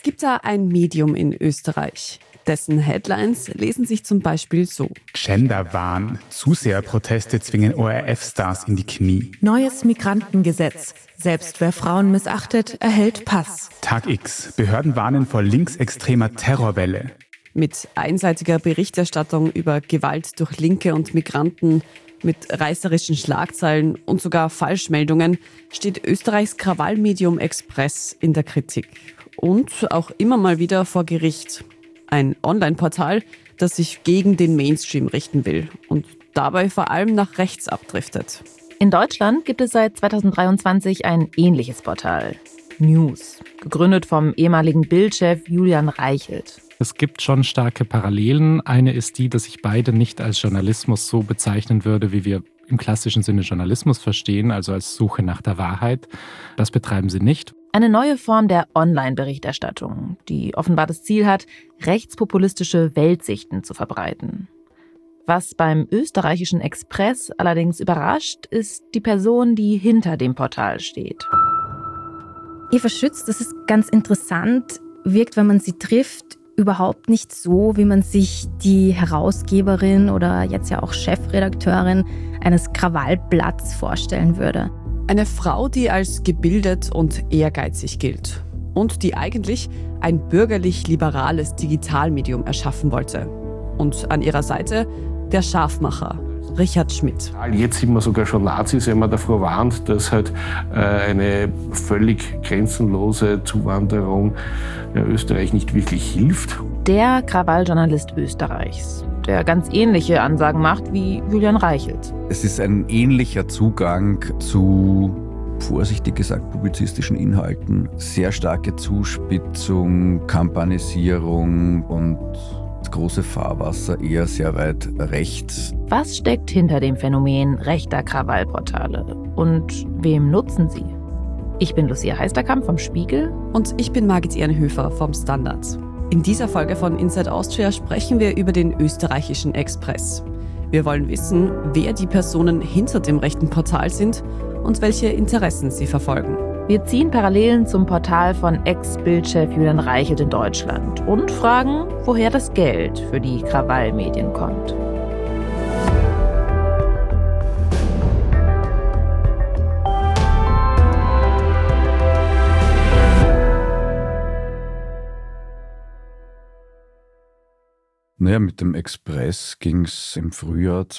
gibt da ein Medium in Österreich. Dessen Headlines lesen sich zum Beispiel so. Genderwahn. Zuseherproteste zwingen ORF-Stars in die Knie. Neues Migrantengesetz. Selbst wer Frauen missachtet, erhält Pass. Tag X. Behörden warnen vor linksextremer Terrorwelle. Mit einseitiger Berichterstattung über Gewalt durch Linke und Migranten, mit reißerischen Schlagzeilen und sogar Falschmeldungen steht Österreichs Krawallmedium Express in der Kritik. Und auch immer mal wieder vor Gericht. Ein Online-Portal, das sich gegen den Mainstream richten will und dabei vor allem nach rechts abdriftet. In Deutschland gibt es seit 2023 ein ähnliches Portal, News, gegründet vom ehemaligen Bild-Chef Julian Reichelt. Es gibt schon starke Parallelen. Eine ist die, dass ich beide nicht als Journalismus so bezeichnen würde, wie wir im klassischen Sinne Journalismus verstehen, also als Suche nach der Wahrheit. Das betreiben sie nicht. Eine neue Form der Online-Berichterstattung, die offenbar das Ziel hat, rechtspopulistische Weltsichten zu verbreiten. Was beim österreichischen Express allerdings überrascht, ist die Person, die hinter dem Portal steht. Eva Schütz, das ist ganz interessant, wirkt, wenn man sie trifft, überhaupt nicht so, wie man sich die Herausgeberin oder jetzt ja auch Chefredakteurin eines Krawallblatts vorstellen würde. Eine Frau, die als gebildet und ehrgeizig gilt und die eigentlich ein bürgerlich-liberales Digitalmedium erschaffen wollte. Und an ihrer Seite der Scharfmacher, Richard Schmidt. Jetzt sieht man sogar schon Nazis, wenn man davor warnt, dass halt eine völlig grenzenlose Zuwanderung Österreich nicht wirklich hilft. Der Krawalljournalist Österreichs, der ganz ähnliche Ansagen macht wie Julian Reichelt. Es ist ein ähnlicher Zugang zu, vorsichtig gesagt, publizistischen Inhalten. Sehr starke Zuspitzung, Kampagnisierung und das große Fahrwasser eher sehr weit rechts. Was steckt hinter dem Phänomen rechter Krawallportale und wem nutzen sie? Ich bin Lucia Heisterkamp vom Spiegel. Und ich bin Margit Ehrenhöfer vom Standard. In dieser Folge von Inside Austria sprechen wir über den österreichischen Express. Wir wollen wissen, wer die Personen hinter dem rechten Portal sind und welche Interessen sie verfolgen. Wir ziehen Parallelen zum Portal von Ex-Bild-Chef Julian Reichelt in Deutschland und fragen, woher das Geld für die Krawallmedien kommt. Naja, mit dem Express ging es im Frühjahr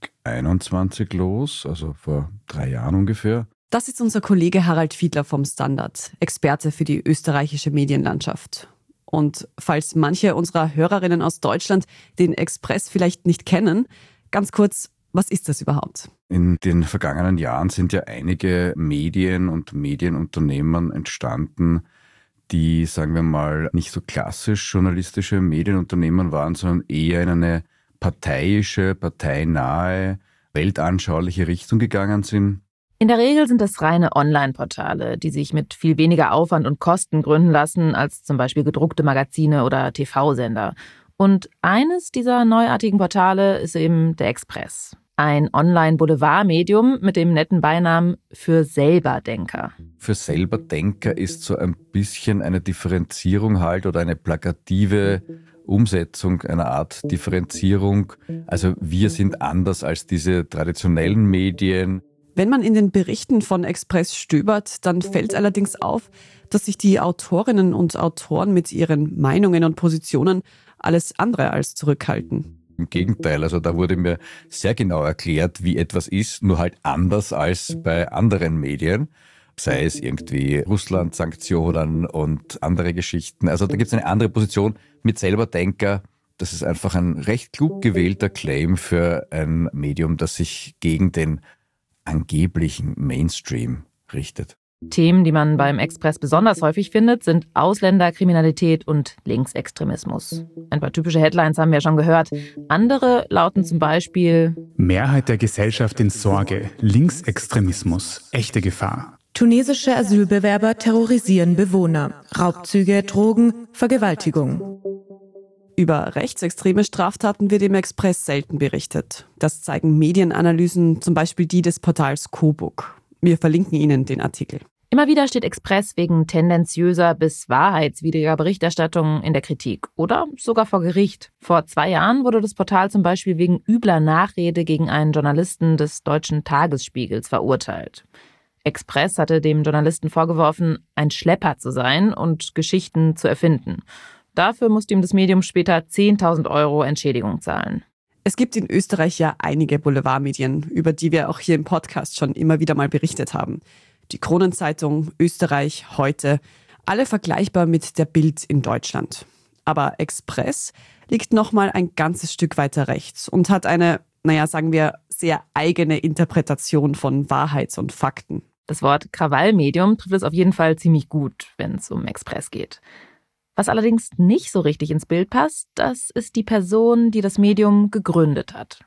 2021 los, also vor 3 Jahren ungefähr. Das ist unser Kollege Harald Fiedler vom Standard, Experte für die österreichische Medienlandschaft. Und falls manche unserer Hörerinnen aus Deutschland den Express vielleicht nicht kennen, ganz kurz, was ist das überhaupt? In den vergangenen Jahren sind ja einige Medien und Medienunternehmen entstanden, die, sagen wir mal, nicht so klassisch journalistische Medienunternehmen waren, sondern eher in eine parteiische, parteinahe, weltanschauliche Richtung gegangen sind. In der Regel sind das reine Online-Portale, die sich mit viel weniger Aufwand und Kosten gründen lassen als zum Beispiel gedruckte Magazine oder TV-Sender. Und eines dieser neuartigen Portale ist eben der Express. Ein Online-Boulevardmedium mit dem netten Beinamen für Selberdenker. Für Selberdenker ist so ein bisschen eine Differenzierung halt oder eine plakative Umsetzung einer Art Differenzierung. Also wir sind anders als diese traditionellen Medien. Wenn man in den Berichten von Express stöbert, dann fällt allerdings auf, dass sich die Autorinnen und Autoren mit ihren Meinungen und Positionen alles andere als zurückhalten. Im Gegenteil, also da wurde mir sehr genau erklärt, wie etwas ist, nur halt anders als bei anderen Medien. Sei es irgendwie Russland-Sanktionen und andere Geschichten. Also da gibt es eine andere Position mit Selberdenker. Das ist einfach ein recht klug gewählter Claim für ein Medium, das sich gegen den angeblichen Mainstream richtet. Themen, die man beim Express besonders häufig findet, sind Ausländerkriminalität und Linksextremismus. Ein paar typische Headlines haben wir schon gehört. Andere lauten zum Beispiel: Mehrheit der Gesellschaft in Sorge, Linksextremismus, echte Gefahr. Tunesische Asylbewerber terrorisieren Bewohner. Raubzüge, Drogen, Vergewaltigung. Über rechtsextreme Straftaten wird im Express selten berichtet. Das zeigen Medienanalysen, zum Beispiel die des Portals Coburg. Wir verlinken Ihnen den Artikel. Immer wieder steht Express wegen tendenziöser bis wahrheitswidriger Berichterstattung in der Kritik oder sogar vor Gericht. Vor 2 Jahren wurde das Portal zum Beispiel wegen übler Nachrede gegen einen Journalisten des Deutschen Tagesspiegels verurteilt. Express hatte dem Journalisten vorgeworfen, ein Schlepper zu sein und Geschichten zu erfinden. Dafür musste ihm das Medium später 10.000 € Entschädigung zahlen. Es gibt in Österreich ja einige Boulevardmedien, über die wir auch hier im Podcast schon immer wieder mal berichtet haben. Die Kronenzeitung, Österreich, Heute, alle vergleichbar mit der Bild in Deutschland. Aber Express liegt nochmal ein ganzes Stück weiter rechts und hat eine, sagen wir, sehr eigene Interpretation von Wahrheit und Fakten. Das Wort Krawallmedium trifft es auf jeden Fall ziemlich gut, wenn es um Express geht. Was allerdings nicht so richtig ins Bild passt, das ist die Person, die das Medium gegründet hat.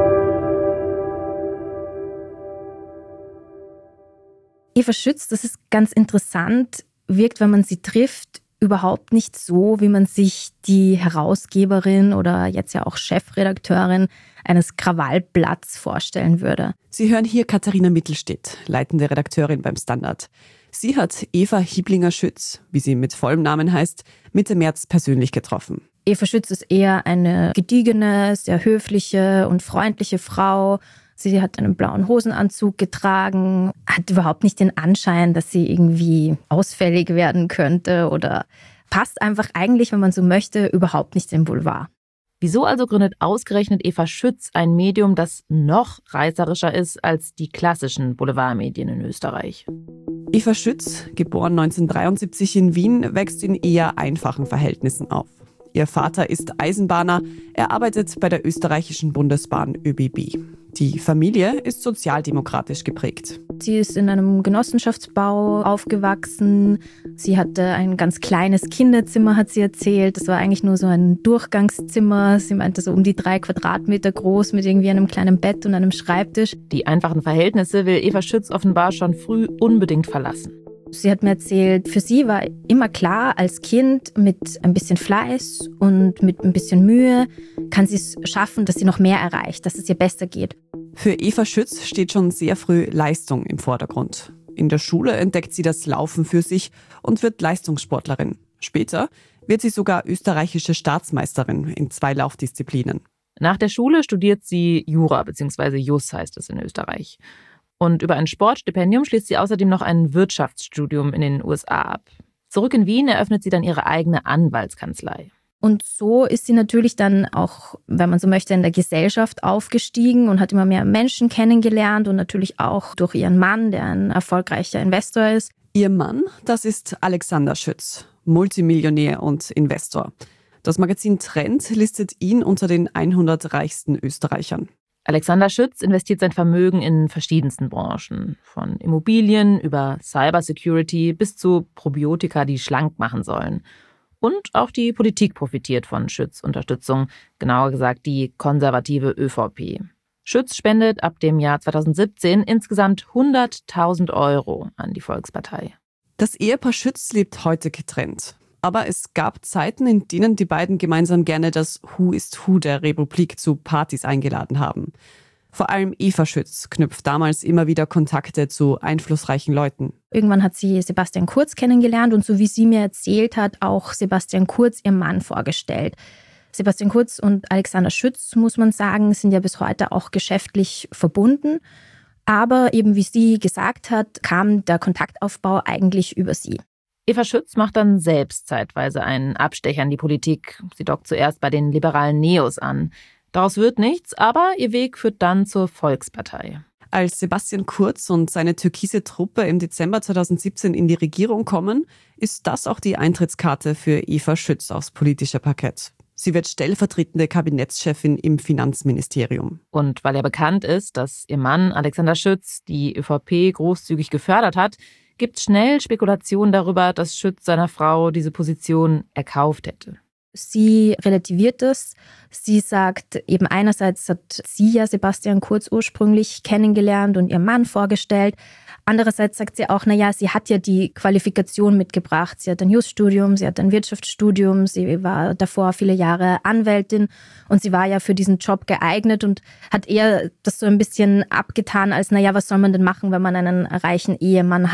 Eva Schütz, das ist ganz interessant, wirkt, wenn man sie trifft, überhaupt nicht so, wie man sich die Herausgeberin oder jetzt ja auch Chefredakteurin eines Krawallblatts vorstellen würde. Sie hören hier Katharina Mittelstedt, leitende Redakteurin beim Standard. Sie hat Eva Hiblinger-Schütz, wie sie mit vollem Namen heißt, Mitte März persönlich getroffen. Eva Schütz ist eher eine gediegene, sehr höfliche und freundliche Frau. Sie hat einen blauen Hosenanzug getragen, hat überhaupt nicht den Anschein, dass sie irgendwie ausfällig werden könnte oder passt einfach eigentlich, wenn man so möchte, überhaupt nicht im Boulevard. Wieso also gründet ausgerechnet Eva Schütz ein Medium, das noch reißerischer ist als die klassischen Boulevardmedien in Österreich? Eva Schütz, geboren 1973 in Wien, wächst in eher einfachen Verhältnissen auf. Ihr Vater ist Eisenbahner, er arbeitet bei der österreichischen Bundesbahn ÖBB. Die Familie ist sozialdemokratisch geprägt. Sie ist in einem Genossenschaftsbau aufgewachsen. Sie hatte ein ganz kleines Kinderzimmer, hat sie erzählt. Das war eigentlich nur so ein Durchgangszimmer. Sie meinte so um die 3 Quadratmeter groß mit irgendwie einem kleinen Bett und einem Schreibtisch. Die einfachen Verhältnisse will Eva Schütz offenbar schon früh unbedingt verlassen. Sie hat mir erzählt, für sie war immer klar, als Kind mit ein bisschen Fleiß und mit ein bisschen Mühe kann sie es schaffen, dass sie noch mehr erreicht, dass es ihr besser geht. Für Eva Schütz steht schon sehr früh Leistung im Vordergrund. In der Schule entdeckt sie das Laufen für sich und wird Leistungssportlerin. Später wird sie sogar österreichische Staatsmeisterin in 2 Laufdisziplinen. Nach der Schule studiert sie Jura bzw. Jus heißt es in Österreich. Und über ein Sportstipendium schließt sie außerdem noch ein Wirtschaftsstudium in den USA ab. Zurück in Wien eröffnet sie dann ihre eigene Anwaltskanzlei. Und so ist sie natürlich dann auch, wenn man so möchte, in der Gesellschaft aufgestiegen und hat immer mehr Menschen kennengelernt und natürlich auch durch ihren Mann, der ein erfolgreicher Investor ist. Ihr Mann, das ist Alexander Schütz, Multimillionär und Investor. Das Magazin Trend listet ihn unter den 100 reichsten Österreichern. Alexander Schütz investiert sein Vermögen in verschiedensten Branchen. Von Immobilien über Cybersecurity bis zu Probiotika, die schlank machen sollen. Und auch die Politik profitiert von Schütz' Unterstützung, genauer gesagt die konservative ÖVP. Schütz spendet ab dem Jahr 2017 insgesamt 100.000 € an die Volkspartei. Das Ehepaar Schütz lebt heute getrennt. Aber es gab Zeiten, in denen die beiden gemeinsam gerne das Who is Who der Republik zu Partys eingeladen haben. Vor allem Eva Schütz knüpft damals immer wieder Kontakte zu einflussreichen Leuten. Irgendwann hat sie Sebastian Kurz kennengelernt und so wie sie mir erzählt hat, auch Sebastian Kurz, ihr Mann, vorgestellt. Sebastian Kurz und Alexander Schütz, muss man sagen, sind ja bis heute auch geschäftlich verbunden. Aber eben wie sie gesagt hat, kam der Kontaktaufbau eigentlich über sie. Eva Schütz macht dann selbst zeitweise einen Abstecher in die Politik. Sie dockt zuerst bei den liberalen Neos an. Daraus wird nichts, aber ihr Weg führt dann zur Volkspartei. Als Sebastian Kurz und seine türkise Truppe im Dezember 2017 in die Regierung kommen, ist das auch die Eintrittskarte für Eva Schütz aufs politische Parkett. Sie wird stellvertretende Kabinettschefin im Finanzministerium. Und weil ja bekannt ist, dass ihr Mann Alexander Schütz die ÖVP großzügig gefördert hat, gibt es schnell Spekulationen darüber, dass Schütz seiner Frau diese Position erkauft hätte. Sie relativiert das. Sie sagt eben einerseits hat sie ja Sebastian Kurz ursprünglich kennengelernt und ihr Mann vorgestellt. Andererseits sagt sie auch, sie hat ja die Qualifikation mitgebracht. Sie hat ein Jus-Studium, sie hat ein Wirtschaftsstudium, sie war davor viele Jahre Anwältin und sie war ja für diesen Job geeignet und hat eher das so ein bisschen abgetan als, was soll man denn machen, wenn man einen reichen Ehemann hat.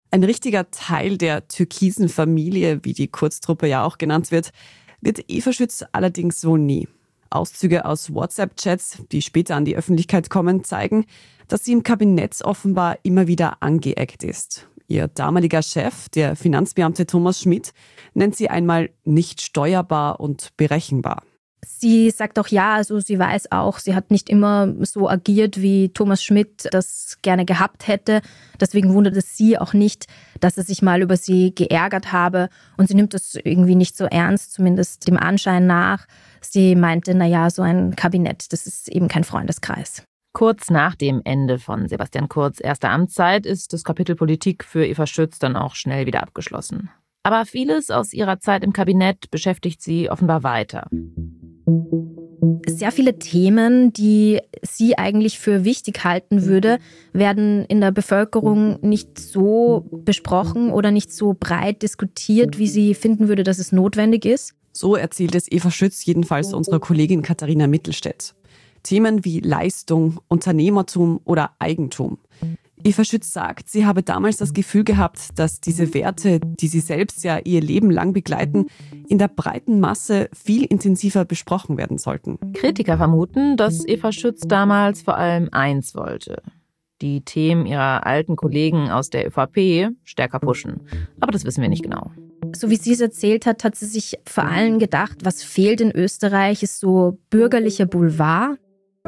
Ein richtiger Teil der türkisen Familie, wie die Kurztruppe ja auch genannt wird Eva Schütz allerdings so nie. Auszüge aus WhatsApp-Chats, die später an die Öffentlichkeit kommen, zeigen, dass sie im Kabinett offenbar immer wieder angeeckt ist. Ihr damaliger Chef, der Finanzbeamte Thomas Schmidt, nennt sie einmal nicht steuerbar und berechenbar. Sie sagt auch ja, also sie weiß auch, sie hat nicht immer so agiert, wie Thomas Schmidt das gerne gehabt hätte. Deswegen wundert es sie auch nicht, dass er sich mal über sie geärgert habe. Und sie nimmt das irgendwie nicht so ernst, zumindest dem Anschein nach. Sie meinte, naja, so ein Kabinett, das ist eben kein Freundeskreis. Kurz nach dem Ende von Sebastian Kurz' erster Amtszeit ist das Kapitel Politik für Eva Schütz dann auch schnell wieder abgeschlossen. Aber vieles aus ihrer Zeit im Kabinett beschäftigt sie offenbar weiter. Sehr viele Themen, die sie eigentlich für wichtig halten würde, werden in der Bevölkerung nicht so besprochen oder nicht so breit diskutiert, wie sie finden würde, dass es notwendig ist. So erzählt es Eva Schütz jedenfalls unserer Kollegin Katharina Mittelstädt. Themen wie Leistung, Unternehmertum oder Eigentum. Eva Schütz sagt, sie habe damals das Gefühl gehabt, dass diese Werte, die sie selbst ja ihr Leben lang begleiten, in der breiten Masse viel intensiver besprochen werden sollten. Kritiker vermuten, dass Eva Schütz damals vor allem eins wollte: die Themen ihrer alten Kollegen aus der ÖVP stärker pushen. Aber das wissen wir nicht genau. So wie sie es erzählt hat, hat sie sich vor allem gedacht, was fehlt in Österreich, ist so bürgerlicher Boulevard.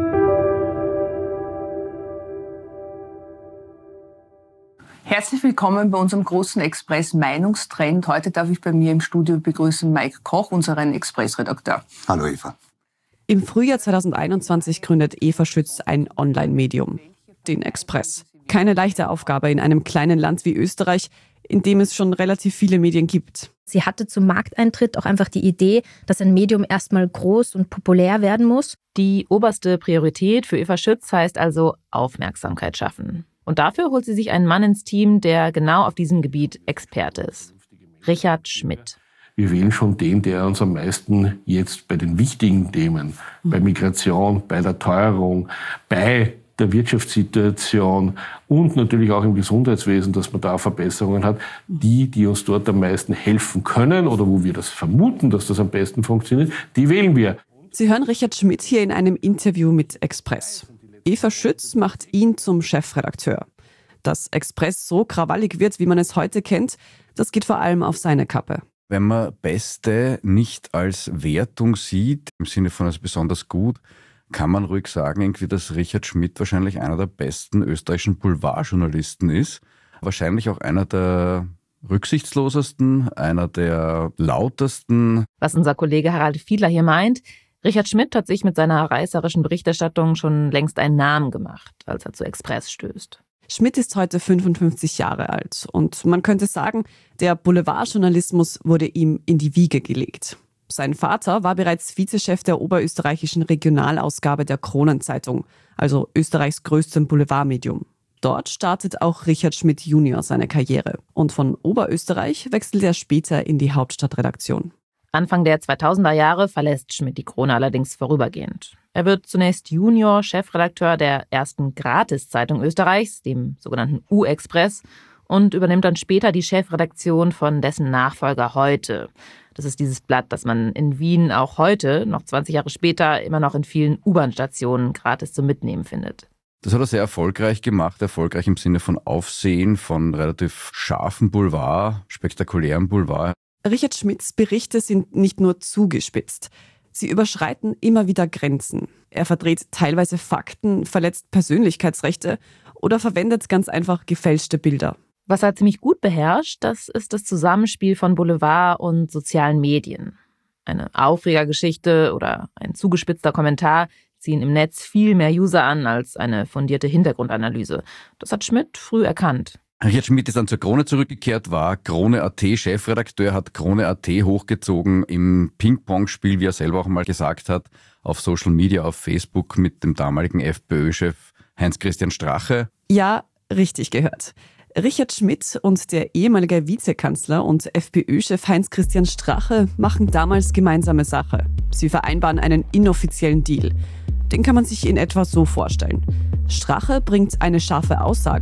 Herzlich willkommen bei unserem großen Express-Meinungstrend. Heute darf ich bei mir im Studio begrüßen Mike Koch, unseren Express-Redakteur. Hallo Eva. Im Frühjahr 2021 gründet Eva Schütz ein Online-Medium, den Express. Keine leichte Aufgabe in einem kleinen Land wie Österreich, in dem es schon relativ viele Medien gibt. Sie hatte zum Markteintritt auch einfach die Idee, dass ein Medium erstmal groß und populär werden muss. Die oberste Priorität für Eva Schütz heißt also Aufmerksamkeit schaffen. Und dafür holt sie sich einen Mann ins Team, der genau auf diesem Gebiet Experte ist: Richard Schmidt. Wir wählen schon den, der uns am meisten jetzt bei den wichtigen Themen, bei Migration, bei der Teuerung, bei der Wirtschaftssituation und natürlich auch im Gesundheitswesen, dass man da Verbesserungen hat, die uns dort am meisten helfen können oder wo wir das vermuten, dass das am besten funktioniert, die wählen wir. Sie hören Richard Schmidt hier in einem Interview mit Express. Eva Schütz macht ihn zum Chefredakteur. Dass Express so krawallig wird, wie man es heute kennt, das geht vor allem auf seine Kappe. Wenn man Beste nicht als Wertung sieht, im Sinne von als besonders gut, kann man ruhig sagen, irgendwie, dass Richard Schmidt wahrscheinlich einer der besten österreichischen Boulevardjournalisten ist. Wahrscheinlich auch einer der rücksichtslosesten, einer der lautesten. Was unser Kollege Harald Fiedler hier meint: Richard Schmidt hat sich mit seiner reißerischen Berichterstattung schon längst einen Namen gemacht, als er zu Express stößt. Schmidt ist heute 55 Jahre alt und man könnte sagen, der Boulevardjournalismus wurde ihm in die Wiege gelegt. Sein Vater war bereits Vizechef der oberösterreichischen Regionalausgabe der Kronenzeitung, also Österreichs größtem Boulevardmedium. Dort startet auch Richard Schmidt Junior seine Karriere und von Oberösterreich wechselt er später in die Hauptstadtredaktion. Anfang der 2000er Jahre verlässt Schmidt die Krone allerdings vorübergehend. Er wird zunächst Junior-Chefredakteur der ersten Gratiszeitung Österreichs, dem sogenannten U-Express, und übernimmt dann später die Chefredaktion von dessen Nachfolger Heute. Das ist dieses Blatt, das man in Wien auch heute, noch 20 Jahre später, immer noch in vielen U-Bahn-Stationen gratis zum Mitnehmen findet. Das hat er sehr erfolgreich gemacht, erfolgreich im Sinne von Aufsehen, von relativ scharfem Boulevard, spektakulärem Boulevard. Richard Schmidts Berichte sind nicht nur zugespitzt. Sie überschreiten immer wieder Grenzen. Er verdreht teilweise Fakten, verletzt Persönlichkeitsrechte oder verwendet ganz einfach gefälschte Bilder. Was er ziemlich gut beherrscht, das ist das Zusammenspiel von Boulevard und sozialen Medien. Eine Aufregergeschichte oder ein zugespitzter Kommentar ziehen im Netz viel mehr User an als eine fundierte Hintergrundanalyse. Das hat Schmidt früh erkannt. Richard Schmidt ist dann zur Krone zurückgekehrt, war Krone.at Chefredakteur, hat Krone.at hochgezogen im Ping-Pong-Spiel, wie er selber auch mal gesagt hat, auf Social Media, auf Facebook mit dem damaligen FPÖ-Chef Heinz-Christian Strache. Ja, richtig gehört. Richard Schmidt und der ehemalige Vizekanzler und FPÖ-Chef Heinz-Christian Strache machen damals gemeinsame Sache. Sie vereinbaren einen inoffiziellen Deal. Den kann man sich in etwa so vorstellen. Strache bringt eine scharfe Aussage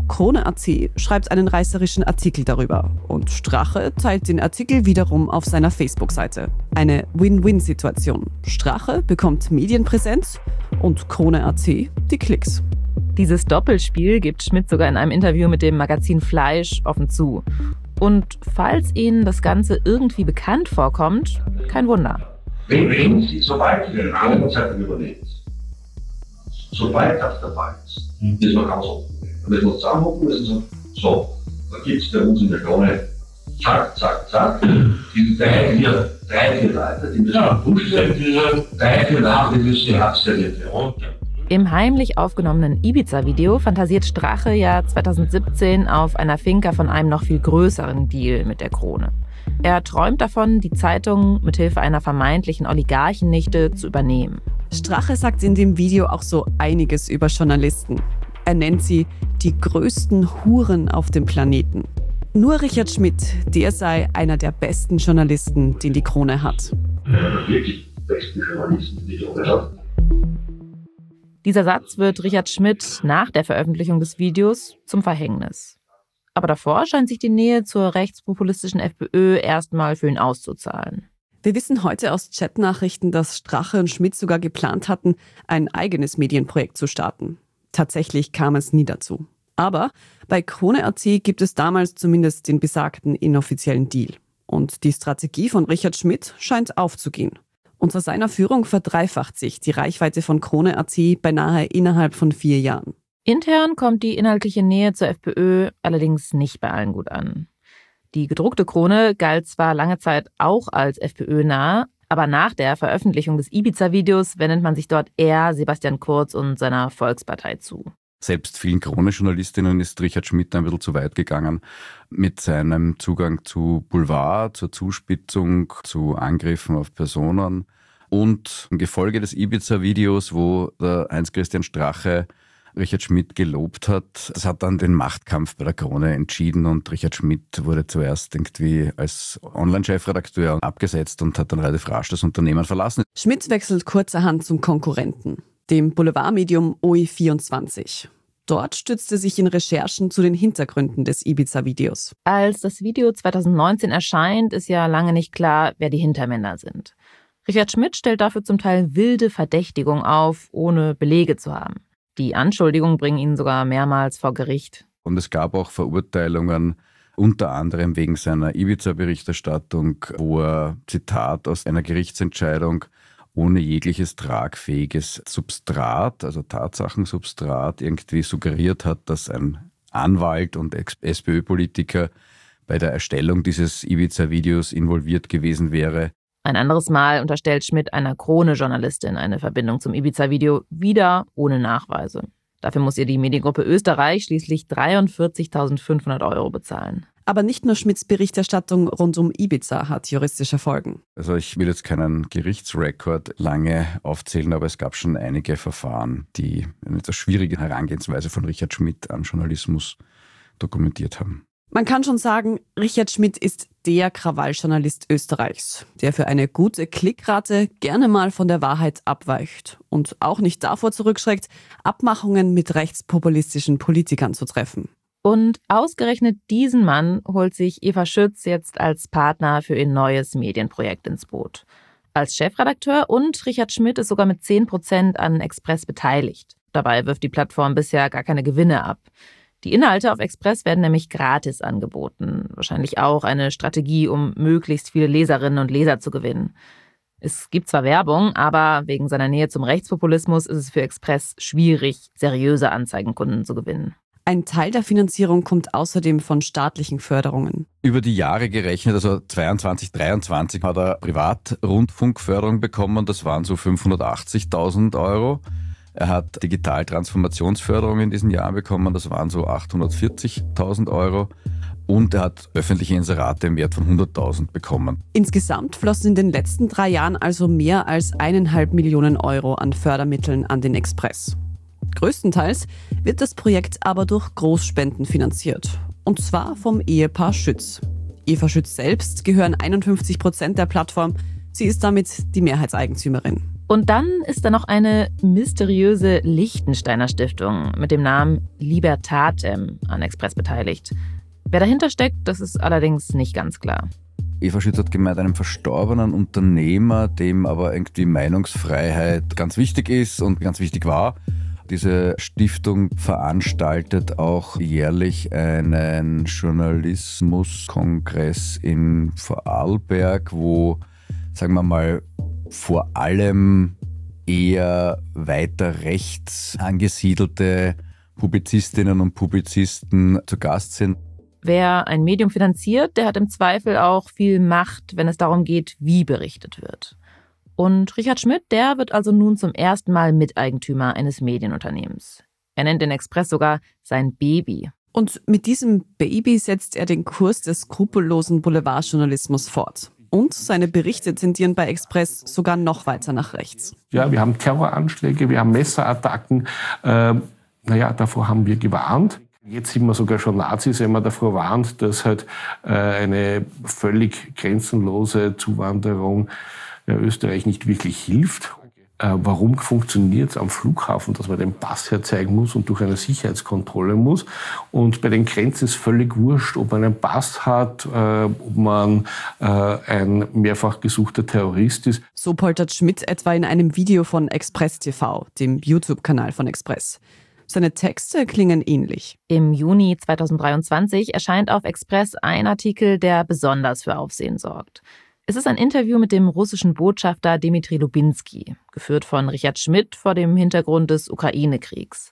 Krone.at schreibt einen reißerischen Artikel darüber und Strache teilt den Artikel wiederum auf seiner Facebook-Seite. Eine Win-Win-Situation. Strache bekommt Medienpräsenz und Krone.at die Klicks. Dieses Doppelspiel gibt Schmidt sogar in einem Interview mit dem Magazin Fleisch offen zu. Und falls Ihnen das Ganze irgendwie bekannt vorkommt, kein Wunder. Wenn Sie, sobald Sie den anderen Seite übernehmen, sobald das der Fall ist, ist man ganz offen. Und wenn wir zusammenhocken müssen, so, da gibt es bei uns in der Krone, zack, zack, zack, diese drei, vier Leute, die müssen pushen, diese 3, 4 Leute, die müssen abserviert werden. Im heimlich aufgenommenen Ibiza-Video fantasiert Strache ja 2017 auf einer Finca von einem noch viel größeren Deal mit der Krone. Er träumt davon, die Zeitung mithilfe einer vermeintlichen Oligarchennichte zu übernehmen. Strache sagt in dem Video auch so einiges über Journalisten. Er nennt sie die größten Huren auf dem Planeten. Nur Richard Schmidt, der sei einer der besten Journalisten, den die Krone hat. Wirklich besten Journalisten, die die Krone hat. Dieser Satz wird Richard Schmidt nach der Veröffentlichung des Videos zum Verhängnis. Aber davor scheint sich die Nähe zur rechtspopulistischen FPÖ erstmal für ihn auszuzahlen. Wir wissen heute aus Chatnachrichten, dass Strache und Schmidt sogar geplant hatten, ein eigenes Medienprojekt zu starten. Tatsächlich kam es nie dazu. Aber bei Krone.at gibt es damals zumindest den besagten inoffiziellen Deal. Und die Strategie von Richard Schmidt scheint aufzugehen. Unter seiner Führung verdreifacht sich die Reichweite von Krone.at beinahe innerhalb von 4 Jahren. Intern kommt die inhaltliche Nähe zur FPÖ allerdings nicht bei allen gut an. Die gedruckte Krone galt zwar lange Zeit auch als FPÖ-nah, aber nach der Veröffentlichung des Ibiza-Videos wendet man sich dort eher Sebastian Kurz und seiner Volkspartei zu. Selbst vielen Krone-Journalistinnen ist Richard Schmidt ein bisschen zu weit gegangen mit seinem Zugang zu Boulevard, zur Zuspitzung, zu Angriffen auf Personen. Und im Gefolge des Ibiza-Videos, wo der Heinz-Christian Strache Richard Schmidt gelobt hat, das hat dann den Machtkampf bei der Krone entschieden und Richard Schmidt wurde zuerst irgendwie als Online-Chefredakteur abgesetzt und hat dann relativ rasch das Unternehmen verlassen. Schmidt wechselt kurzerhand zum Konkurrenten, dem Boulevardmedium OE24. Dort stützte sich in Recherchen zu den Hintergründen des Ibiza-Videos. Als das Video 2019 erscheint, ist ja lange nicht klar, wer die Hintermänner sind. Richard Schmidt stellt dafür zum Teil wilde Verdächtigungen auf, ohne Belege zu haben. Die Anschuldigungen bringen ihn sogar mehrmals vor Gericht. Und es gab auch Verurteilungen, unter anderem wegen seiner Ibiza-Berichterstattung, wo er, Zitat aus einer Gerichtsentscheidung, ohne jegliches tragfähiges Substrat, also Tatsachensubstrat, irgendwie suggeriert hat, dass ein Anwalt und SPÖ-Politiker bei der Erstellung dieses Ibiza-Videos involviert gewesen wäre. Ein anderes Mal unterstellt Schmidt einer Krone-Journalistin eine Verbindung zum Ibiza-Video, wieder ohne Nachweise. Dafür muss ihr die Mediengruppe Österreich schließlich 43.500 € bezahlen. Aber nicht nur Schmidts Berichterstattung rund um Ibiza hat juristische Folgen. Also ich will jetzt keinen Gerichtsrekord lange aufzählen, aber es gab schon einige Verfahren, die eine etwas schwierige Herangehensweise von Richard Schmidt an Journalismus dokumentiert haben. Man kann schon sagen, Richard Schmidt ist der Krawalljournalist Österreichs, der für eine gute Klickrate gerne mal von der Wahrheit abweicht und auch nicht davor zurückschreckt, Abmachungen mit rechtspopulistischen Politikern zu treffen. Und ausgerechnet diesen Mann holt sich Eva Schütz jetzt als Partner für ihr neues Medienprojekt ins Boot. Als Chefredakteur und Richard Schmidt ist sogar mit 10% an Express beteiligt. Dabei wirft die Plattform bisher gar keine Gewinne ab. Die Inhalte auf Express werden nämlich gratis angeboten. Wahrscheinlich auch eine Strategie, um möglichst viele Leserinnen und Leser zu gewinnen. Es gibt zwar Werbung, aber wegen seiner Nähe zum Rechtspopulismus ist es für Express schwierig, seriöse Anzeigenkunden zu gewinnen. Ein Teil der Finanzierung kommt außerdem von staatlichen Förderungen. Über die Jahre gerechnet, also 22, 23, hat er Privatrundfunkförderung bekommen. Das waren so 580.000 €. Er hat Digitaltransformationsförderung in diesen Jahren bekommen, das waren so 840.000 €. Und er hat öffentliche Inserate im Wert von 100.000 bekommen. Insgesamt flossen in den letzten 3 Jahren also mehr als 1,5 Millionen € an Fördermitteln an den Express. Größtenteils wird das Projekt aber durch Großspenden finanziert. Und zwar vom Ehepaar Schütz. Eva Schütz selbst gehören 51% der Plattform. Sie ist damit die Mehrheitseigentümerin. Und dann ist da noch eine mysteriöse Liechtensteiner Stiftung mit dem Namen Libertatem an Express beteiligt. Wer dahinter steckt, das ist allerdings nicht ganz klar. Eva Schütz hat gemeint, einem verstorbenen Unternehmer, dem aber irgendwie Meinungsfreiheit ganz wichtig ist und ganz wichtig war. Diese Stiftung veranstaltet auch jährlich einen Journalismuskongress in Vorarlberg, wo, sagen wir mal, vor allem eher weiter rechts angesiedelte Publizistinnen und Publizisten zu Gast sind. Wer ein Medium finanziert, der hat im Zweifel auch viel Macht, wenn es darum geht, wie berichtet wird. Und Richard Schmidt, der wird also nun zum ersten Mal Miteigentümer eines Medienunternehmens. Er nennt den Express sogar sein Baby. Und mit diesem Baby setzt er den Kurs des skrupellosen Boulevardjournalismus fort. Und seine Berichte tendieren bei Express sogar noch weiter nach rechts. Ja, wir haben Terroranschläge, wir haben Messerattacken. Davor haben wir gewarnt. Jetzt sind wir sogar schon Nazis, wenn man davor warnt, dass halt eine völlig grenzenlose Zuwanderung Österreich nicht wirklich hilft. Warum funktioniert es am Flughafen, dass man den Pass herzeigen muss und durch eine Sicherheitskontrolle muss? Und bei den Grenzen ist völlig wurscht, ob man einen Pass hat, ob man ein mehrfach gesuchter Terrorist ist. So poltert Schmidt etwa in einem Video von Express TV, dem YouTube-Kanal von Express. Seine Texte klingen ähnlich. Im Juni 2023 erscheint auf Express ein Artikel, der besonders für Aufsehen sorgt. Es ist ein Interview mit dem russischen Botschafter Dmitri Lubinsky, geführt von Richard Schmidt vor dem Hintergrund des Ukraine-Kriegs.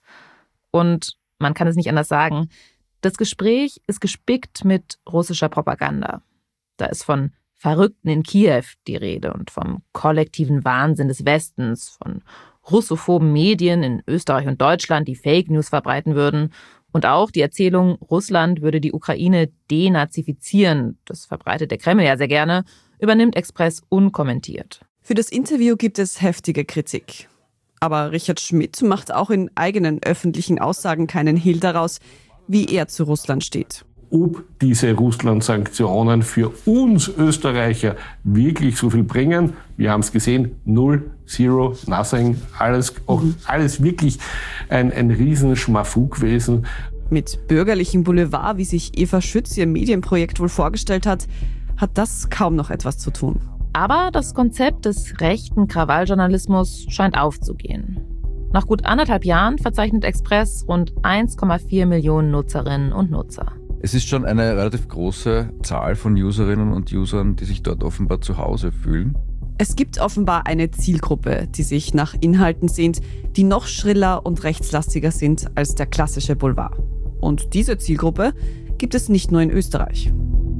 Und man kann es nicht anders sagen, das Gespräch ist gespickt mit russischer Propaganda. Da ist von Verrückten in Kiew die Rede und vom kollektiven Wahnsinn des Westens, von russophoben Medien in Österreich und Deutschland, die Fake News verbreiten würden. Und auch die Erzählung, Russland würde die Ukraine denazifizieren, das verbreitet der Kreml ja sehr gerne, übernimmt Express unkommentiert. Für das Interview gibt es heftige Kritik. Aber Richard Schmidt macht auch in eigenen öffentlichen Aussagen keinen Hehl daraus, wie er zu Russland steht. Ob diese Russland-Sanktionen für uns Österreicher wirklich so viel bringen, wir haben es gesehen, 0, 0, nothing, alles wirklich ein riesen Schmafug gewesen. Mit bürgerlichem Boulevard, wie sich Eva Schütz ihr Medienprojekt wohl vorgestellt hat, hat das kaum noch etwas zu tun. Aber das Konzept des rechten Krawalljournalismus scheint aufzugehen. Nach gut 1,5 Jahren verzeichnet Express rund 1,4 Millionen Nutzerinnen und Nutzer. Es ist schon eine relativ große Zahl von Userinnen und Usern, die sich dort offenbar zu Hause fühlen. Es gibt offenbar eine Zielgruppe, die sich nach Inhalten sehnt, die noch schriller und rechtslastiger sind als der klassische Boulevard. Und diese Zielgruppe gibt es nicht nur in Österreich.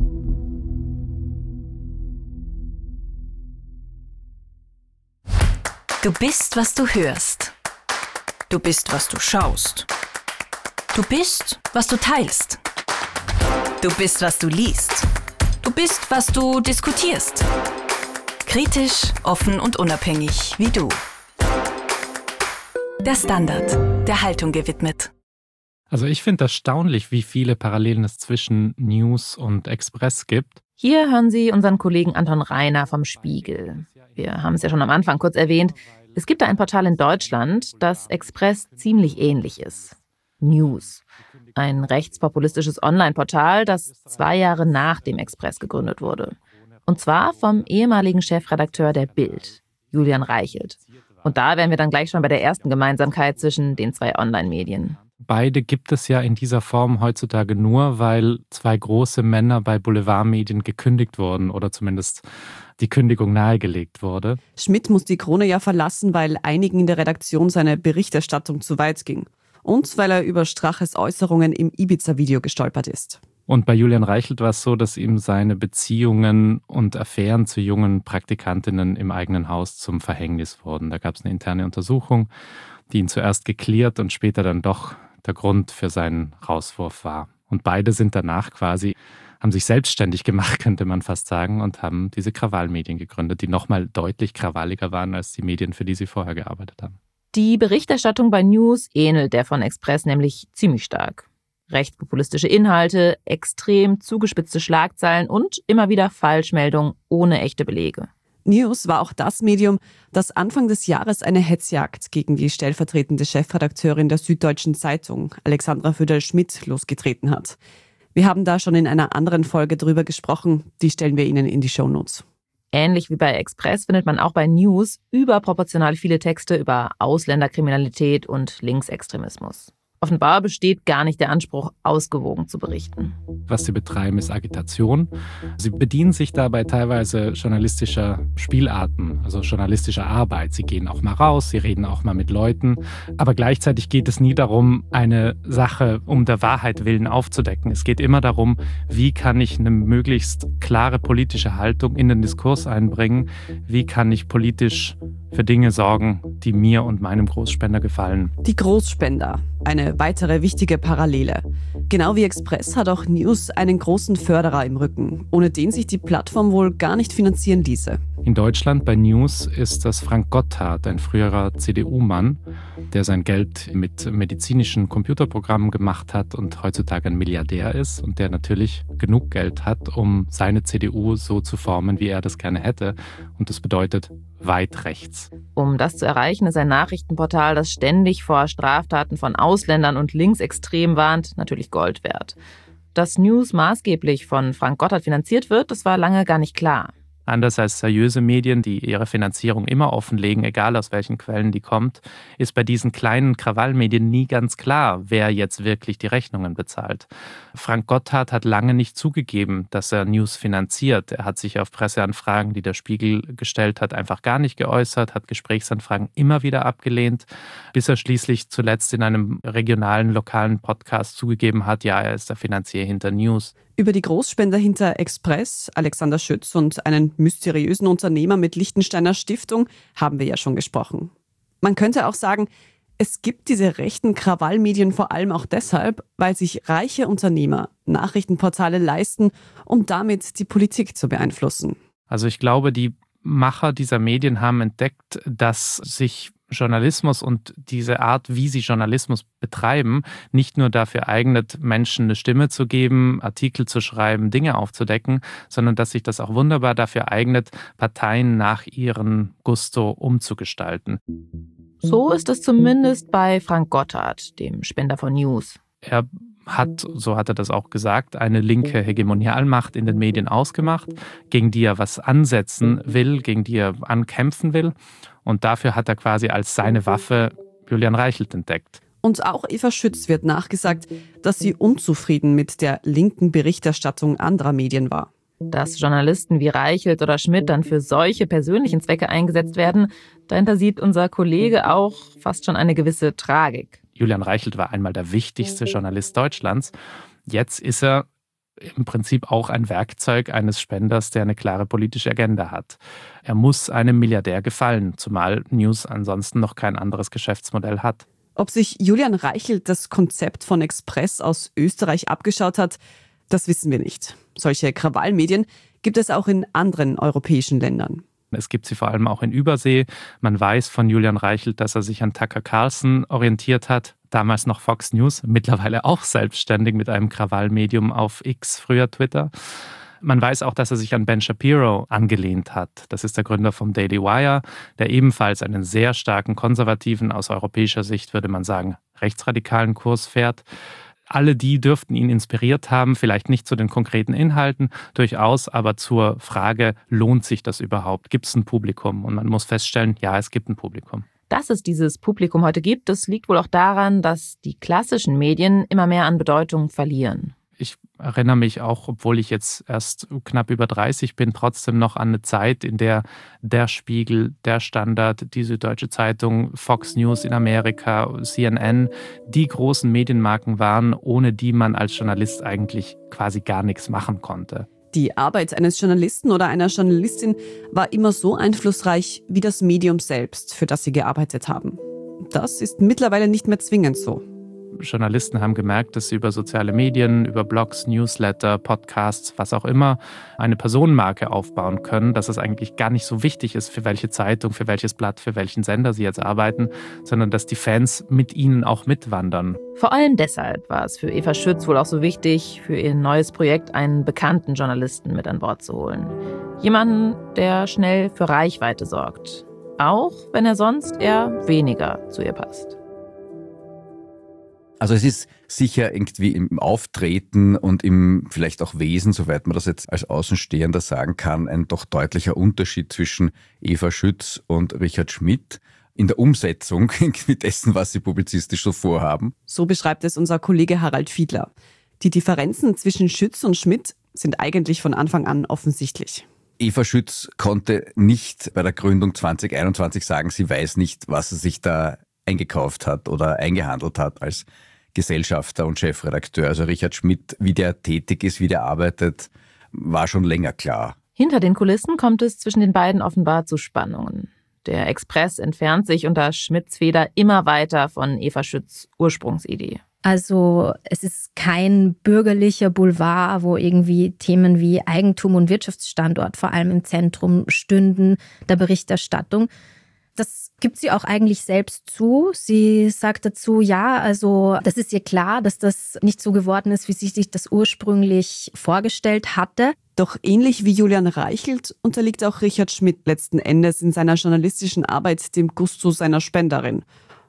Du bist, was du hörst. Du bist, was du schaust. Du bist, was du teilst. Du bist, was du liest. Du bist, was du diskutierst. Kritisch, offen und unabhängig wie du. Der Standard, der Haltung gewidmet. Also ich finde erstaunlich, wie viele Parallelen es zwischen News und Express gibt. Hier hören Sie unseren Kollegen Anton Reiner vom Spiegel. Wir haben es ja schon am Anfang kurz erwähnt. Es gibt da ein Portal in Deutschland, das Express ziemlich ähnlich ist. News. Ein rechtspopulistisches Online-Portal, das 2 Jahre nach dem Express gegründet wurde. Und zwar vom ehemaligen Chefredakteur der Bild, Julian Reichelt. Und da wären wir dann gleich schon bei der ersten Gemeinsamkeit zwischen den 2 Online-Medien. Beide gibt es ja in dieser Form heutzutage nur, weil 2 große Männer bei Boulevardmedien gekündigt wurden oder zumindest die Kündigung nahegelegt wurde. Schmidt muss die Krone ja verlassen, weil einigen in der Redaktion seine Berichterstattung zu weit ging. Und weil er über Straches Äußerungen im Ibiza-Video gestolpert ist. Und bei Julian Reichelt war es so, dass ihm seine Beziehungen und Affären zu jungen Praktikantinnen im eigenen Haus zum Verhängnis wurden. Da gab es eine interne Untersuchung, die ihn zuerst geklärt und später dann doch der Grund für seinen Rauswurf war. Und beide sind danach haben sich selbstständig gemacht, könnte man fast sagen, und haben diese Krawallmedien gegründet, die nochmal deutlich krawalliger waren als die Medien, für die sie vorher gearbeitet haben. Die Berichterstattung bei News ähnelt der von Express nämlich ziemlich stark. Rechtspopulistische Inhalte, extrem zugespitzte Schlagzeilen und immer wieder Falschmeldungen ohne echte Belege. News war auch das Medium, das Anfang des Jahres eine Hetzjagd gegen die stellvertretende Chefredakteurin der Süddeutschen Zeitung, Alexandra Föderl-Schmidt, losgetreten hat. Wir haben da schon in einer anderen Folge drüber gesprochen, die stellen wir Ihnen in die Shownotes. Ähnlich wie bei Express findet man auch bei News überproportional viele Texte über Ausländerkriminalität und Linksextremismus. Offenbar besteht gar nicht der Anspruch, ausgewogen zu berichten. Was sie betreiben, ist Agitation. Sie bedienen sich dabei teilweise journalistischer Spielarten, also journalistischer Arbeit. Sie gehen auch mal raus, sie reden auch mal mit Leuten. Aber gleichzeitig geht es nie darum, eine Sache um der Wahrheit willen aufzudecken. Es geht immer darum, wie kann ich eine möglichst klare politische Haltung in den Diskurs einbringen? Wie kann ich politisch für Dinge sorgen, die mir und meinem Großspender gefallen? Die Großspender. Eine weitere wichtige Parallele. Genau wie Express hat auch News einen großen Förderer im Rücken, ohne den sich die Plattform wohl gar nicht finanzieren ließe. In Deutschland bei News ist das Frank Gotthardt, ein früherer CDU-Mann, der sein Geld mit medizinischen Computerprogrammen gemacht hat und heutzutage ein Milliardär ist und der natürlich genug Geld hat, um seine CDU so zu formen, wie er das gerne hätte. Und das bedeutet weit rechts. Um das zu erreichen, ist ein Nachrichtenportal, das ständig vor Straftaten von Ausländern und linksextrem warnt, natürlich Gold wert. Dass News maßgeblich von Frank Gotthardt finanziert wird, das war lange gar nicht klar. Anders als seriöse Medien, die ihre Finanzierung immer offenlegen, egal aus welchen Quellen die kommt, ist bei diesen kleinen Krawallmedien nie ganz klar, wer jetzt wirklich die Rechnungen bezahlt. Frank Gotthardt hat lange nicht zugegeben, dass er News finanziert. Er hat sich auf Presseanfragen, die der Spiegel gestellt hat, einfach gar nicht geäußert, hat Gesprächsanfragen immer wieder abgelehnt, bis er schließlich zuletzt in einem regionalen, lokalen Podcast zugegeben hat, ja, er ist der Finanzier hinter News. Über die Großspender hinter Express, Alexander Schütz und einen mysteriösen Unternehmer mit Liechtensteiner Stiftung haben wir ja schon gesprochen. Man könnte auch sagen, es gibt diese rechten Krawallmedien vor allem auch deshalb, weil sich reiche Unternehmer Nachrichtenportale leisten, um damit die Politik zu beeinflussen. Also ich glaube, die Macher dieser Medien haben entdeckt, dass sich Journalismus und diese Art, wie sie Journalismus betreiben, nicht nur dafür eignet, Menschen eine Stimme zu geben, Artikel zu schreiben, Dinge aufzudecken, sondern dass sich das auch wunderbar dafür eignet, Parteien nach ihrem Gusto umzugestalten. So ist es zumindest bei Frank Gotthardt, dem Spender von News. Er hat, so hat er das auch gesagt, eine linke Hegemonialmacht in den Medien ausgemacht, gegen die er was ansetzen will, gegen die er ankämpfen will. Und dafür hat er quasi als seine Waffe Julian Reichelt entdeckt. Und auch Eva Schütz wird nachgesagt, dass sie unzufrieden mit der linken Berichterstattung anderer Medien war. Dass Journalisten wie Reichelt oder Schmidt dann für solche persönlichen Zwecke eingesetzt werden, dahinter sieht unser Kollege auch fast schon eine gewisse Tragik. Julian Reichelt war einmal der wichtigste Journalist Deutschlands. Jetzt ist er im Prinzip auch ein Werkzeug eines Spenders, der eine klare politische Agenda hat. Er muss einem Milliardär gefallen, zumal News ansonsten noch kein anderes Geschäftsmodell hat. Ob sich Julian Reichelt das Konzept von Express aus Österreich abgeschaut hat, das wissen wir nicht. Solche Krawallmedien gibt es auch in anderen europäischen Ländern. Es gibt sie vor allem auch in Übersee. Man weiß von Julian Reichelt, dass er sich an Tucker Carlson orientiert hat, damals noch Fox News, mittlerweile auch selbstständig mit einem Krawallmedium auf X, früher Twitter. Man weiß auch, dass er sich an Ben Shapiro angelehnt hat. Das ist der Gründer vom Daily Wire, der ebenfalls einen sehr starken konservativen, aus europäischer Sicht würde man sagen, rechtsradikalen Kurs fährt. Alle die dürften ihn inspiriert haben, vielleicht nicht zu den konkreten Inhalten, durchaus aber zur Frage, lohnt sich das überhaupt? Gibt es ein Publikum? Und man muss feststellen, ja, es gibt ein Publikum. Dass es dieses Publikum heute gibt, das liegt wohl auch daran, dass die klassischen Medien immer mehr an Bedeutung verlieren. Ich erinnere mich auch, obwohl ich jetzt erst knapp über 30 bin, trotzdem noch an eine Zeit, in der der Spiegel, der Standard, die Süddeutsche Zeitung, Fox News in Amerika, CNN, die großen Medienmarken waren, ohne die man als Journalist eigentlich quasi gar nichts machen konnte. Die Arbeit eines Journalisten oder einer Journalistin war immer so einflussreich wie das Medium selbst, für das sie gearbeitet haben. Das ist mittlerweile nicht mehr zwingend so. Journalisten haben gemerkt, dass sie über soziale Medien, über Blogs, Newsletter, Podcasts, was auch immer, eine Personenmarke aufbauen können, dass es eigentlich gar nicht so wichtig ist, für welche Zeitung, für welches Blatt, für welchen Sender sie jetzt arbeiten, sondern dass die Fans mit ihnen auch mitwandern. Vor allem deshalb war es für Eva Schütz wohl auch so wichtig, für ihr neues Projekt einen bekannten Journalisten mit an Bord zu holen. Jemanden, der schnell für Reichweite sorgt. Auch wenn er sonst eher weniger zu ihr passt. Also es ist sicher irgendwie im Auftreten und im vielleicht auch Wesen, soweit man das jetzt als Außenstehender sagen kann, ein doch deutlicher Unterschied zwischen Eva Schütz und Richard Schmidt in der Umsetzung mit dessen, was sie publizistisch so vorhaben. So beschreibt es unser Kollege Harald Fiedler. Die Differenzen zwischen Schütz und Schmidt sind eigentlich von Anfang an offensichtlich. Eva Schütz konnte nicht bei der Gründung 2021 sagen, sie weiß nicht, was sie sich da eingekauft hat oder eingehandelt hat als Gesellschafter und Chefredakteur. Also Richard Schmidt, wie der tätig ist, wie der arbeitet, war schon länger klar. Hinter den Kulissen kommt es zwischen den beiden offenbar zu Spannungen. Der Express entfernt sich unter Schmidts Feder immer weiter von Eva Schütz' Ursprungsidee. Also es ist kein bürgerlicher Boulevard, wo irgendwie Themen wie Eigentum und Wirtschaftsstandort vor allem im Zentrum stünden der Berichterstattung. Das gibt sie auch eigentlich selbst zu. Sie sagt dazu, ja, also das ist ihr klar, dass das nicht so geworden ist, wie sie sich das ursprünglich vorgestellt hatte. Doch ähnlich wie Julian Reichelt unterliegt auch Richard Schmidt letzten Endes in seiner journalistischen Arbeit dem Gusto seiner Spenderin.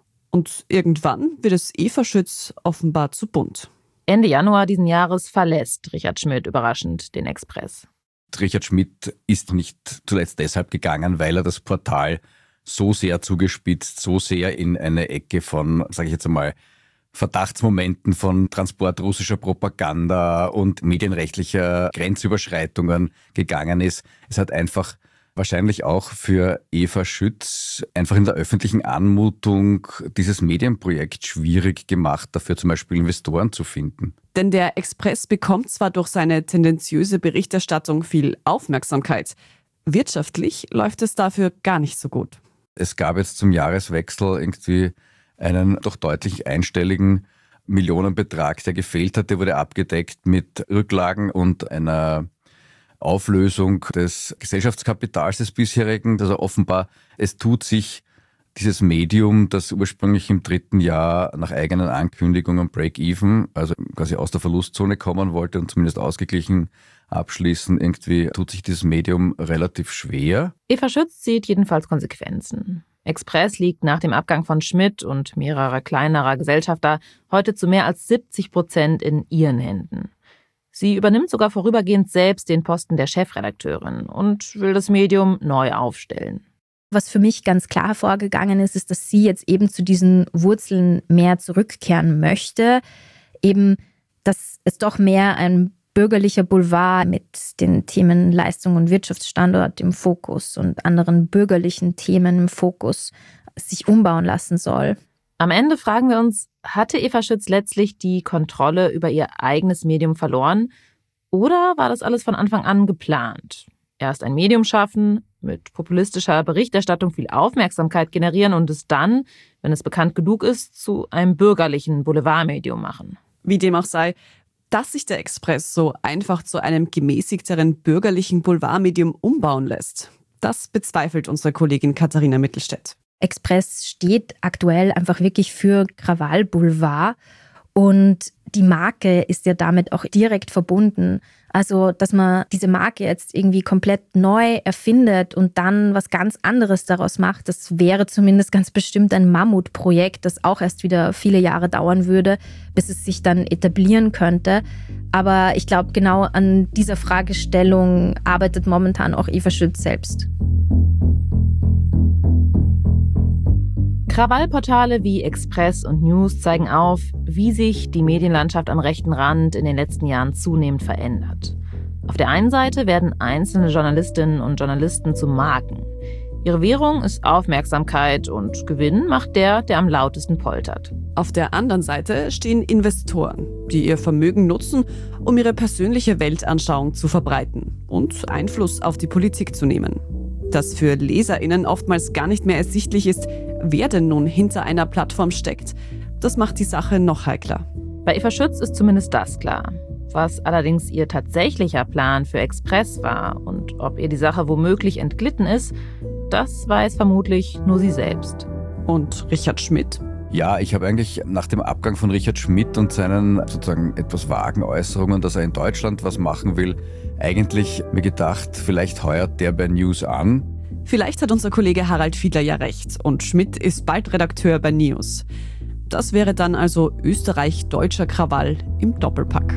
Und irgendwann wird es Eva Schütz offenbar zu bunt. Ende Januar diesen Jahres verlässt Richard Schmidt überraschend den Express. Richard Schmidt ist nicht zuletzt deshalb gegangen, weil er das Portal so sehr zugespitzt, so sehr in eine Ecke von, sage ich jetzt einmal, Verdachtsmomenten von Transport russischer Propaganda und medienrechtlicher Grenzüberschreitungen gegangen ist. Es hat einfach wahrscheinlich auch für Eva Schütz einfach in der öffentlichen Anmutung dieses Medienprojekt schwierig gemacht, dafür zum Beispiel Investoren zu finden. Denn der Express bekommt zwar durch seine tendenziöse Berichterstattung viel Aufmerksamkeit, wirtschaftlich läuft es dafür gar nicht so gut. Es gab jetzt zum Jahreswechsel irgendwie einen doch deutlich einstelligen Millionenbetrag, der gefehlt hat. Der wurde abgedeckt mit Rücklagen und einer Auflösung des Gesellschaftskapitals des bisherigen. Also offenbar, es tut sich dieses Medium, das ursprünglich im 3. Jahr nach eigenen Ankündigungen Break-Even, also quasi aus der Verlustzone kommen wollte und zumindest ausgeglichen abschließen, irgendwie tut sich dieses Medium relativ schwer. Eva Schütz zieht jedenfalls Konsequenzen. Express liegt nach dem Abgang von Schmidt und mehrerer kleinerer Gesellschafter heute zu mehr als 70% in ihren Händen. Sie übernimmt sogar vorübergehend selbst den Posten der Chefredakteurin und will das Medium neu aufstellen. Was für mich ganz klar hervorgegangen ist, ist, dass sie jetzt eben zu diesen Wurzeln mehr zurückkehren möchte. Eben, dass es doch mehr ein bürgerlicher Boulevard mit den Themen Leistung und Wirtschaftsstandort im Fokus und anderen bürgerlichen Themen im Fokus sich umbauen lassen soll. Am Ende fragen wir uns, hatte Eva Schütz letztlich die Kontrolle über ihr eigenes Medium verloren oder war das alles von Anfang an geplant? Erst ein Medium schaffen, mit populistischer Berichterstattung viel Aufmerksamkeit generieren und es dann, wenn es bekannt genug ist, zu einem bürgerlichen Boulevardmedium machen. Wie dem auch sei, dass sich der Express so einfach zu einem gemäßigteren bürgerlichen Boulevardmedium umbauen lässt, das bezweifelt unsere Kollegin Katharina Mittelstädt. Express steht aktuell einfach wirklich für Krawall-Boulevard und die Marke ist ja damit auch direkt verbunden. Also, dass man diese Marke jetzt irgendwie komplett neu erfindet und dann was ganz anderes daraus macht, das wäre zumindest ganz bestimmt ein Mammutprojekt, das auch erst wieder viele Jahre dauern würde, bis es sich dann etablieren könnte. Aber ich glaube, genau an dieser Fragestellung arbeitet momentan auch Eva Schütz selbst. Krawallportale wie Express und News zeigen auf, wie sich die Medienlandschaft am rechten Rand in den letzten Jahren zunehmend verändert. Auf der einen Seite werden einzelne Journalistinnen und Journalisten zu Marken. Ihre Währung ist Aufmerksamkeit und Gewinn macht der am lautesten poltert. Auf der anderen Seite stehen Investoren, die ihr Vermögen nutzen, um ihre persönliche Weltanschauung zu verbreiten und Einfluss auf die Politik zu nehmen. Dass für LeserInnen oftmals gar nicht mehr ersichtlich ist, wer denn nun hinter einer Plattform steckt, das macht die Sache noch heikler. Bei Eva Schütz ist zumindest das klar. Was allerdings ihr tatsächlicher Plan für Express war und ob ihr die Sache womöglich entglitten ist, das weiß vermutlich nur sie selbst. Und Richard Schmidt? Ja, ich habe eigentlich nach dem Abgang von Richard Schmidt und seinen sozusagen etwas vagen Äußerungen, dass er in Deutschland was machen will, eigentlich mir gedacht, vielleicht heuert der bei News an. Vielleicht hat unser Kollege Harald Fiedler ja recht und Schmidt ist bald Redakteur bei News. Das wäre dann also Österreich-deutscher Krawall im Doppelpack.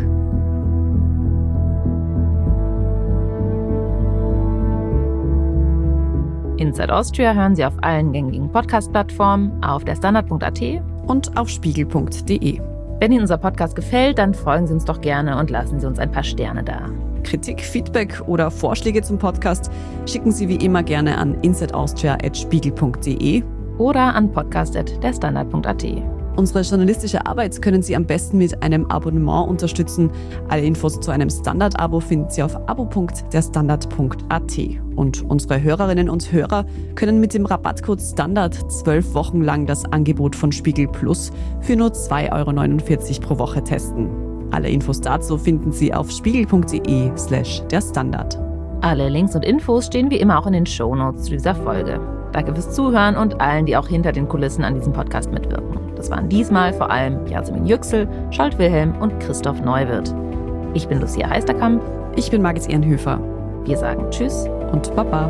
Inside Austria hören Sie auf allen gängigen Podcast-Plattformen, auf der Standard.at und auf spiegel.de. Wenn Ihnen unser Podcast gefällt, dann folgen Sie uns doch gerne und lassen Sie uns ein paar Sterne da. Kritik, Feedback oder Vorschläge zum Podcast schicken Sie wie immer gerne an insideaustria@spiegel.de oder an podcast@derstandard.at. Unsere journalistische Arbeit können Sie am besten mit einem Abonnement unterstützen. Alle Infos zu einem Standard-Abo finden Sie auf abo.derstandard.at. Und unsere Hörerinnen und Hörer können mit dem Rabattcode STANDARD 12 Wochen lang das Angebot von Spiegel Plus für nur 2,49 € pro Woche testen. Alle Infos dazu finden Sie auf spiegel.de/derstandard. Alle Links und Infos stehen wie immer auch in den Shownotes zu dieser Folge. Danke fürs Zuhören und allen, die auch hinter den Kulissen an diesem Podcast mitwirken. Das waren diesmal vor allem Jasmin Yüksel, Scholt Wilhelm und Christoph Neuwirth. Ich bin Lucia Heisterkamp. Ich bin Margit Ehrenhöfer. Wir sagen Tschüss und Baba.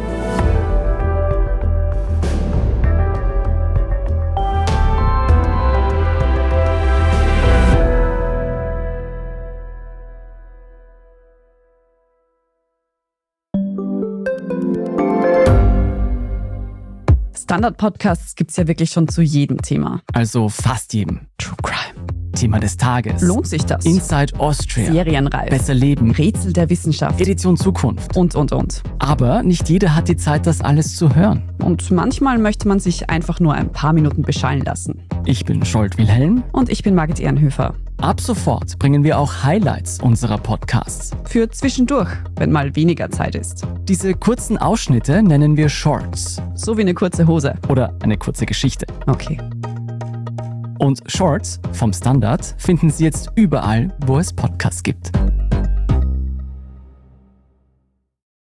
Standard-Podcasts gibt es ja wirklich schon zu jedem Thema. Also fast jedem. True Crime. Thema des Tages. Lohnt sich das? Inside Austria. Serienreif. Besser leben. Rätsel der Wissenschaft. Edition Zukunft. Und. Aber nicht jeder hat die Zeit, das alles zu hören. Und manchmal möchte man sich einfach nur ein paar Minuten beschallen lassen. Ich bin Scholt Wilhelm. Und ich bin Margit Ehrenhöfer. Ab sofort bringen wir auch Highlights unserer Podcasts. Für zwischendurch, wenn mal weniger Zeit ist. Diese kurzen Ausschnitte nennen wir Shorts. So wie eine kurze Hose. Oder eine kurze Geschichte. Okay. Und Shorts vom Standard finden Sie jetzt überall, wo es Podcasts gibt.